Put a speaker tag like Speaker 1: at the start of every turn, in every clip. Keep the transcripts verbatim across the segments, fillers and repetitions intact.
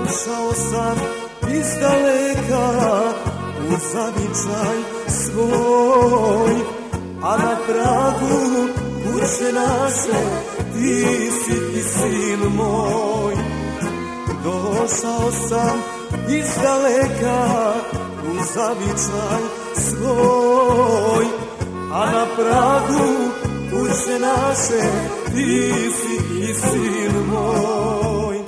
Speaker 1: Došao sam iz daleka u zavičaj svoj, a na pragu kuće naše ti si, ti sin moj. Došao sam iz daleka u zavičaj svoj, a na pragu kuće naše ti si, ti sin moj.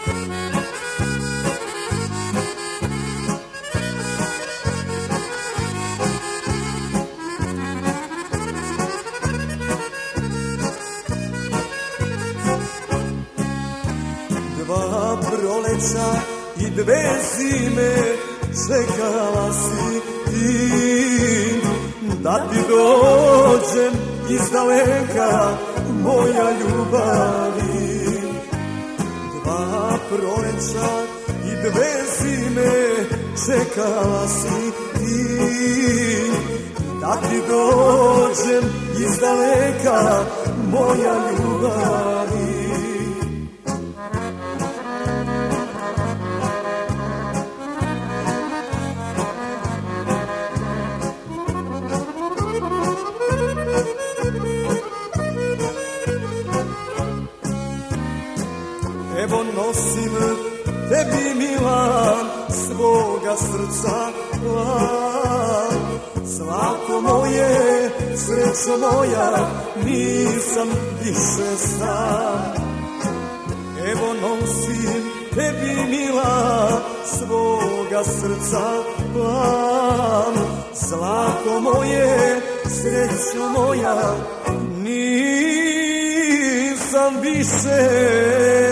Speaker 1: Dva proleća i dve zime čekala si ti da ti dođem iz daleka, moja ljubavi. Dva proleća i dve zime čekala si ti da ti dođem iz daleka, moja ljubavi. Evo nosim tebi mila svoga srca plan. Zlato moje, srećo moja, nisam više sam. Evo nosim tebi mila svoga srca plan. Zlato moje, srećo moja, nisam više